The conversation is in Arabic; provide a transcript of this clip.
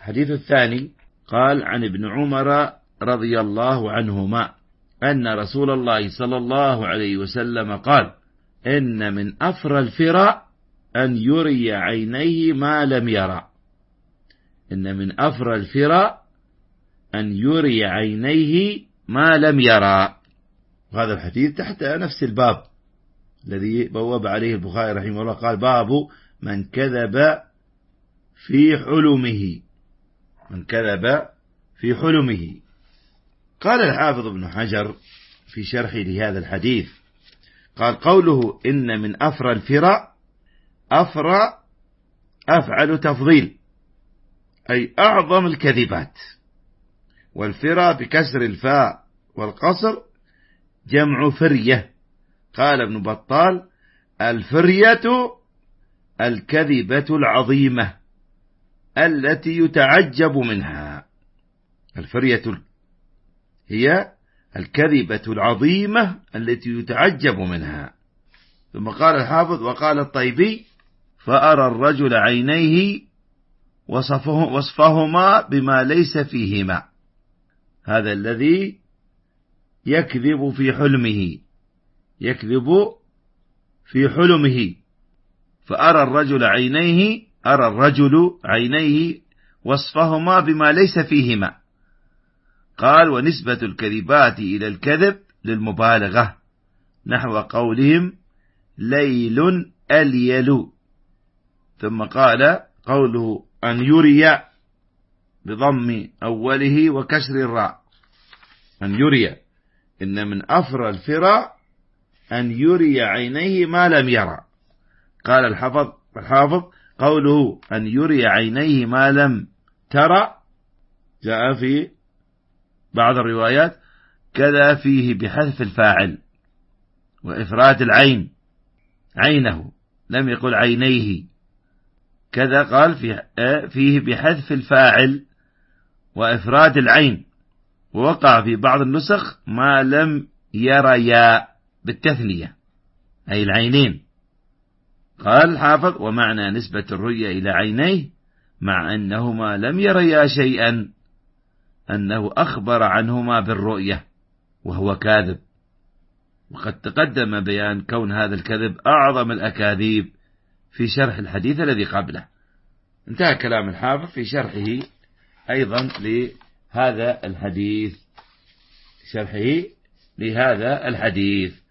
الحديث الثاني قال عن ابن عمر رضي الله عنهما أن رسول الله صلى الله عليه وسلم قال: إن من أفرى الفرى أن يري عينيه ما لم يرى. إن من أفرى الفرى أن يري عينيه ما لم يرى. وهذا الحديث تحت نفس الباب الذي بواب عليه البخاري رحمه الله، قال: باب من كذب في حلمه. من كذب في حلمه. قال الحافظ ابن حجر في شرحه لهذا الحديث، قال: قوله إن من أفرى الفرى، أفرى أفعل تفضيل، أي أعظم الكذبات. والفرى بكسر الفاء والقصر جمع فرية. قال ابن بطال: الفرية الكذبة العظيمة التي يتعجب منها. الفرية هي الكذبة العظيمة التي يتعجب منها. ثم قال الحافظ: وقال الطيبي: فأرى الرجل عينيه وصفهما بما ليس فيهما. هذا الذي يكذب في حلمه، يكذب في حلمه. فأرى الرجل عينيه، أرى الرجل عينيه وصفهما بما ليس فيهما. قال: ونسبة الكذبات إلى الكذب للمبالغة، نحو قولهم ليل أليل. ثم قال: قوله أن يري بضم أوله وكسر الراء، أن يري، إن من أفرى الفرى أن يري عينيه ما لم يرى. قال الحافظ: قوله أن يري عينيه ما لم ترى جاء في بعض الروايات كذا فيه بحذف الفاعل وإفراد العين، عينه، لم يقل عينيه. كذا قال فيه بحذف الفاعل وإفراد العين. ووقع في بعض النسخ ما لم يريا بالتثنية، أي العينين. قال الحافظ: ومعنى نسبة الرؤيا إلى عينيه مع أنهما لم يريا شيئا أنه أخبر عنهما بالرؤية وهو كاذب. وقد تقدم بيان كون هذا الكذب أعظم الأكاذيب في شرح الحديث الذي قبله. انتهى كلام الحافظ في شرحه أيضا لهذا الحديث، شرحه لهذا الحديث.